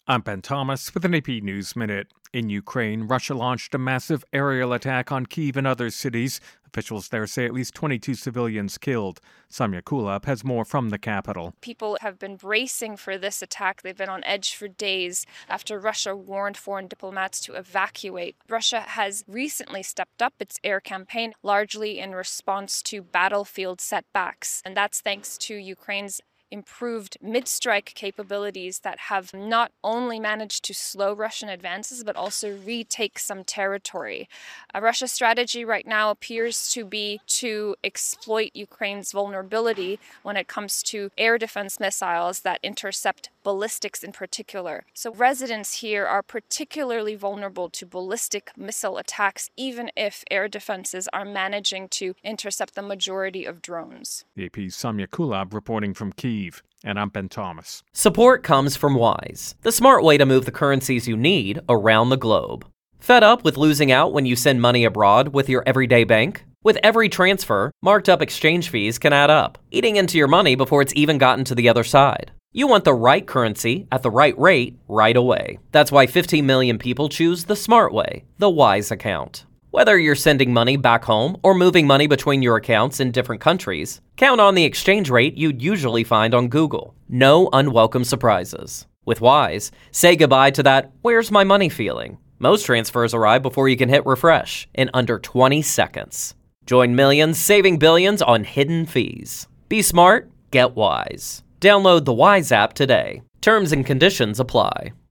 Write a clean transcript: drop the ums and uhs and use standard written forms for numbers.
I'm Ben Thomas with an AP News Minute. In Ukraine, Russia launched a massive aerial attack on Kyiv and other cities. Officials there say at least 22 civilians killed. Samya Kulab has more from the capital. People have been bracing for this attack. They've been on edge for days after Russia warned foreign diplomats to evacuate. Russia has recently stepped up its air campaign, largely in response to battlefield setbacks. And that's thanks to Ukraine's improved mid-strike capabilities that have not only managed to slow Russian advances, but also retake some territory. Russia's strategy right now appears to be to exploit Ukraine's vulnerability when it comes to air defense missiles that intercept ballistics in particular. So residents here are particularly vulnerable to ballistic missile attacks, even if air defenses are managing to intercept the majority of drones. The AP's Samya Kulab reporting from Kyiv. And I'm Ben Thomas. Support comes from Wise, the smart way to move the currencies you need around the globe. Fed up with losing out when you send money abroad with your everyday bank? With every transfer, marked up exchange fees can add up, eating into your money before it's even gotten to the other side. You want the right currency at the right rate right away. That's why 15 million people choose the smart way, the Wise account. Whether you're sending money back home or moving money between your accounts in different countries, count on the exchange rate you'd usually find on Google. No unwelcome surprises. With Wise, say goodbye to that "where's my money" feeling. Most transfers arrive before you can hit refresh in under 20 seconds. Join millions saving billions on hidden fees. Be smart, get Wise. Download the Wise app today. Terms and conditions apply.